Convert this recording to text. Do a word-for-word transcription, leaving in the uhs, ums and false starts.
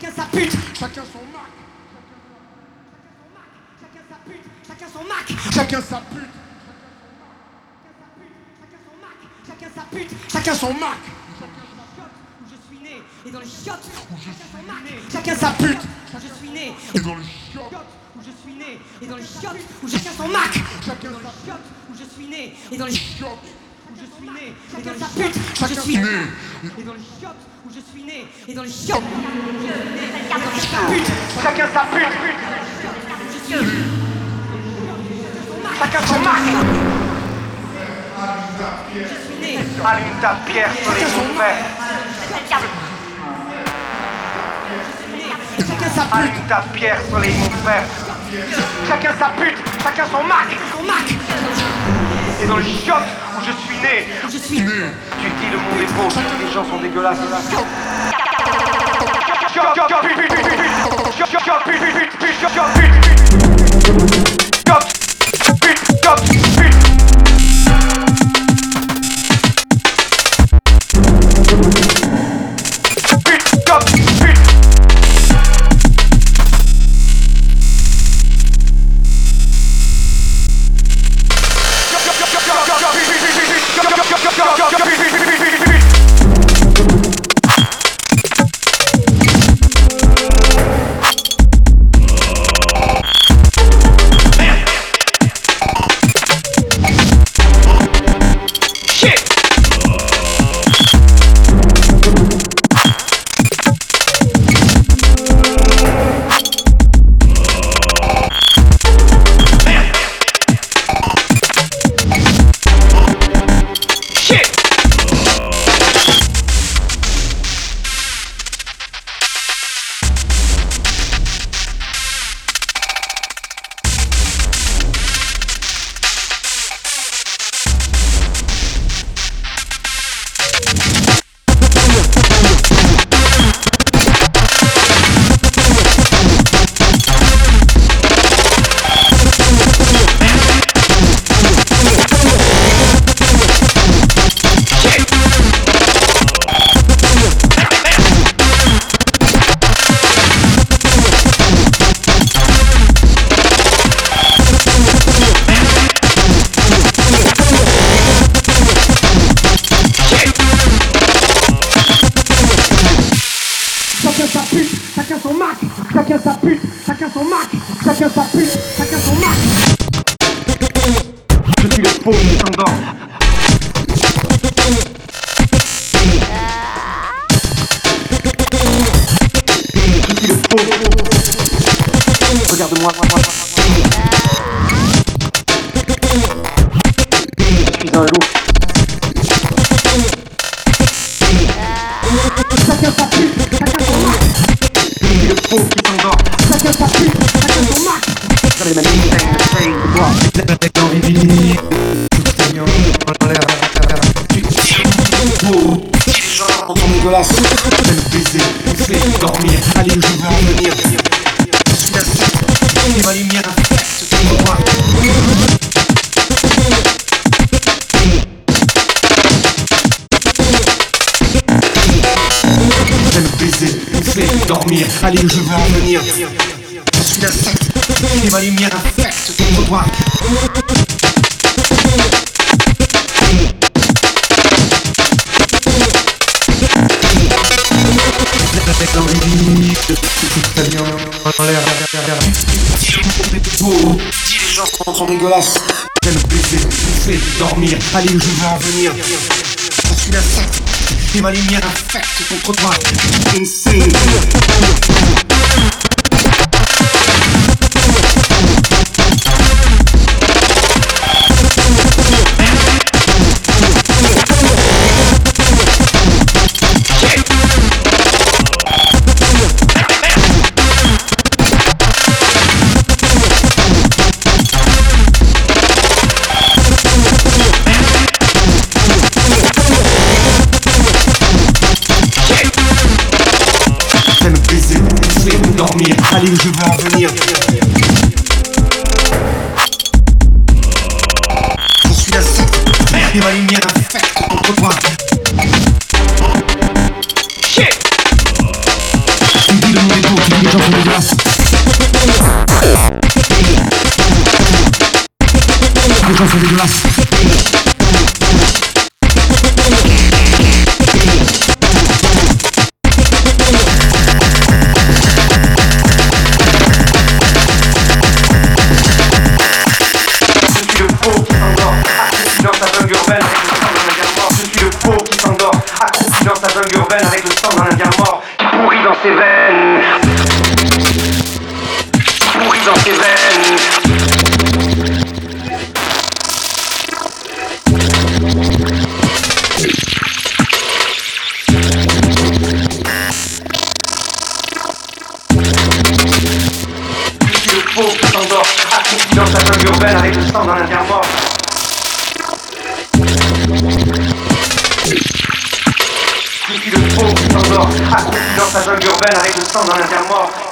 Chacun sa pute, chacun son Mac. Chacun sa pute, chacun son Mac. Chacun sa pute, chacun sa pute, chacun son Mac. Où je suis né et dans les chiottes où chacun son Mac. Chacun sa pute, où je suis né et dans les chiottes où je suis né et dans les chiottes où chacun son Mac. Chacun dans les chiottes où je suis né et dans les chiottes où je suis né et dans sa pute, je suis né et dans les chiottes où je suis né et dans les chiottes chacun sa pute, chacun sa pute, chacun son Mac. Allume ta pierre sur les moufettes. Allume ta pierre sur les moufettes. Chacun sa pute, chacun son Mac, son Mac. Et dans le chiottes où je suis né, je suis né. Tu dis le monde est beau, les gens sont dégueulasses. Chacun son Mac, chacun sa pute, chacun son Mac, chacun sa pute, chacun son Mac. Je suis le faux qui s'endort. Je suis le faux. Regarde-moi, moi, moi, moi. Je suis un loup. Chacun sa pute, chacun son Mac. Je suis le faux qui s'endort. Chacun sa pute, chacun son Mac. J'avais ma mine, c'est une toi. Dans les vignes, tout est mignon, dans l'air. Tu tires beau, les gens sont dégueulasses. Je le baiser, je fais dormir. Allez, je veux en venir. Je suis la seule, et ma lumière affecte ton droit. Je le baiser, je fais dormir. Allez, je veux en venir. Je suis la seule, et ma lumière affecte ton droit. Dans les vignes, tout est bien dans l'air. Si le monde est beau, si les gens sont dégueulasses. J'aime baiser, je fais dormir. Allez, je veux en venir. Je suis la seule, et ma lumière affecte ton trottoir. Insane. Dormir. Allez, je veux en venir. Je suis la seule, et ma lumière affecte ton trottoir. Shit! Tu dis le monde gens sont dégueulasses. Dans sa jungle urbaine avec le sang d'un indien mort qui pourrit dans ses veines, qui pourrit dans ses veines. Je suis le faux qui s'endort, accroupi dans sa jungle urbaine avec le sang d'un indien mort. Je suis le faux qui s'endort, accroupi dans sa jungle urbaine avec le sang d'un indien mort.